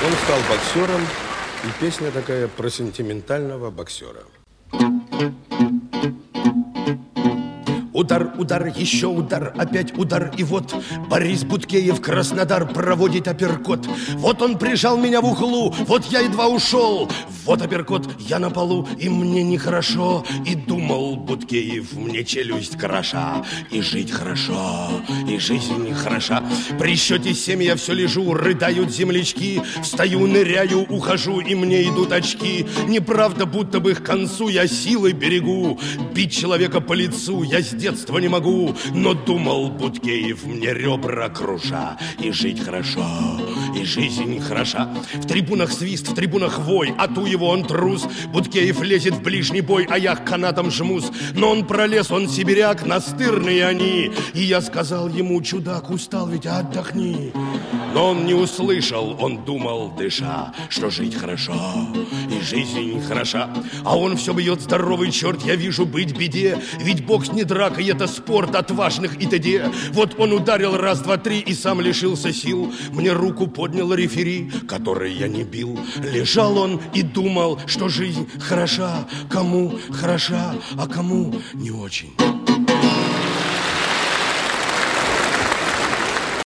Он стал боксером, и песня такая про сентиментального боксера. Удар, удар, еще удар, опять удар, и вот Борис Будкеев Краснодар проводит апперкот. Вот он прижал меня в углу, вот я едва ушел. Вот апперкот, я на полу, и мне нехорошо. И думал Будкеев, мне челюсть кроша. И жить хорошо, и жизнь хороша. При счете 7 я все лежу, рыдают землячки. Встаю, ныряю, ухожу, и мне идут очки. Неправда, будто бы к концу я силой берегу. Бить человека по лицу я с детства не могу. Но думал Будкеев, мне ребра круша. И жить хорошо, и жизнь хороша. В трибунах свист, в трибунах вой, а ту его он трус. Будкеев лезет в ближний бой, а я к канатам жмусь. Но он пролез, он сибиряк, настырные они. И я сказал ему, чудак, устал ведь, отдохни. Но он не услышал, он думал, дыша, что жить хорошо, и жизнь хороша. А он все бьет, здоровый черт, я вижу, быть беде. Ведь бокс не драка, и это спорт отважных и т.д. Вот он ударил раз, два, три и сам лишился сил. Мне руку поднял рефери, который я не бил. Лежал он и думал, что жизнь хороша. Кому хороша, а кому не очень.